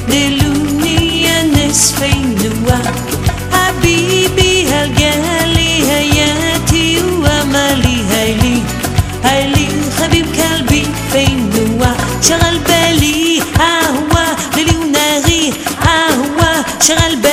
دلوني يا ناس فين هو حبيبي هالقالي حياتي وامالي هايلي حبيب قلبي فين هو شغل بالي هو ليلي ونهاري هو شغل بالي